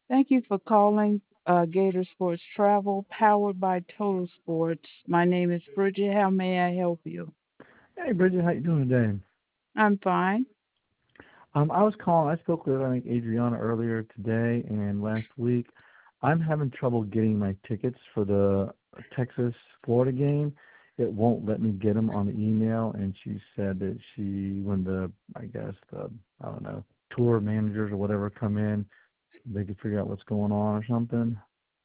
Thank you for calling Gator Sports Travel, powered by Total Sports. My name is Bridget. How may I help you? Hey Bridget, how you doing today? I'm fine. I was calling. I spoke with I think Adriana earlier today and last week. I'm having trouble getting my tickets for the Texas Florida game. It won't let me get them on the email, and she said that when the I guess the I don't know tour managers or whatever come in, they could figure out what's going on or something.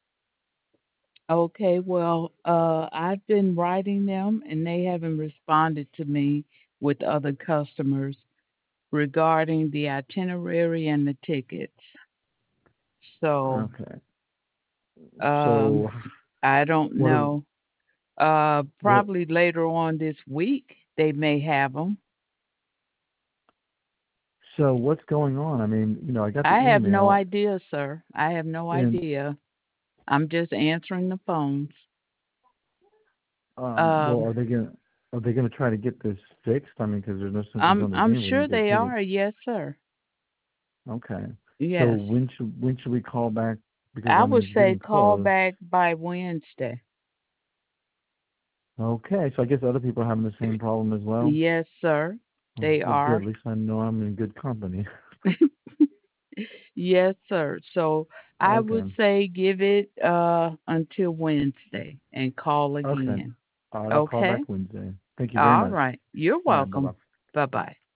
Okay, well, I've been writing them and they haven't responded to me with other customers regarding the itinerary and the tickets. So, Okay. um, So I don't what are know. what? Probably later on this week they may have them. So what's going on? I mean, I got the I have no email, idea, sir. I have no and idea. I'm just answering the phones. Well, Um, are they gonna try to get this fixed? I mean, because there's no sense in I'm going to the I'm game if we sure didn't get they tickets. are. Yes, sir. Okay. So Yes. when should we call back? Because I I mean, would it's say getting call close. back by Wednesday. Okay. So I guess other people are having the same problem as well. Yes, sir. Oh, They well, good. are. At least I know I'm in good company. Yes, sir. So I would Okay. say give it until Wednesday and call Okay. again. All right. I'll call Okay? back Wednesday. Thank you very All much. right. You're All right. Bye bye. welcome. Bye-bye.